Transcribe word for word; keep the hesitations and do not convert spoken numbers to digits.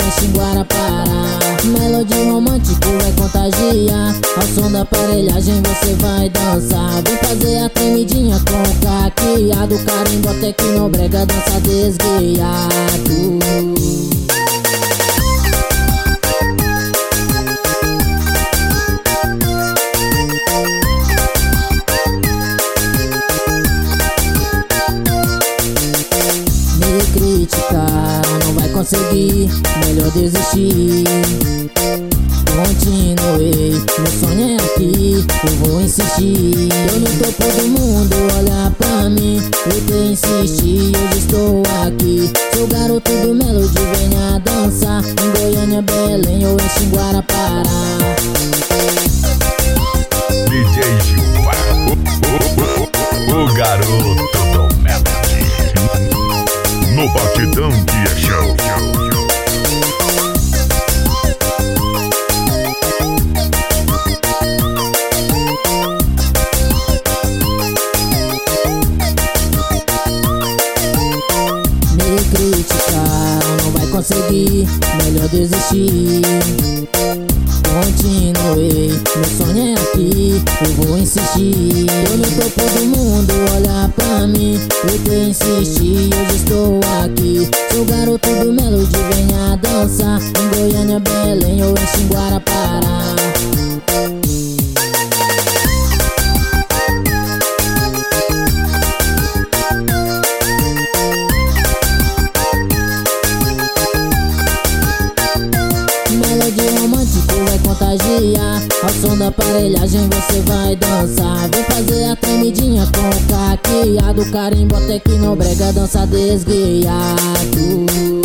em Xinguarapará. Melodia romântico vai contagiar, ao som da aparelhagem você vai dançar. Vem fazer a tremidinha com o caqueado, carimbo, tecnobrega, dança desguiado. Me criticar não vai conseguir, melhor desistir. Continuei, meu sonho é aqui, eu vou insistir. Eu no topo do mundo, olha pra mim, eu te insisti, hoje estou aqui. Sou garoto do Melody, venha dançar em Goiânia, Belém ou em Xinguarapará. D J Gilvar, o, o, o, o garoto do Melody, no batidão que é show. Me criticar não vai conseguir, melhor desistir. Continuei, meu sonho é aqui, eu vou insistir. Eu no topo do mundo, olha pra mim, eu te insisti, hoje estou aqui. Sou garoto do Melody, venha dançar em Goiânia, Belém ou em Xinguarapará. Melodia romântico vai contagiar, ao som da aparelhagem você vai dançar. Vem fazer a tremidinha com o caqueado, carimbo, tecnobrega, dança desguiado.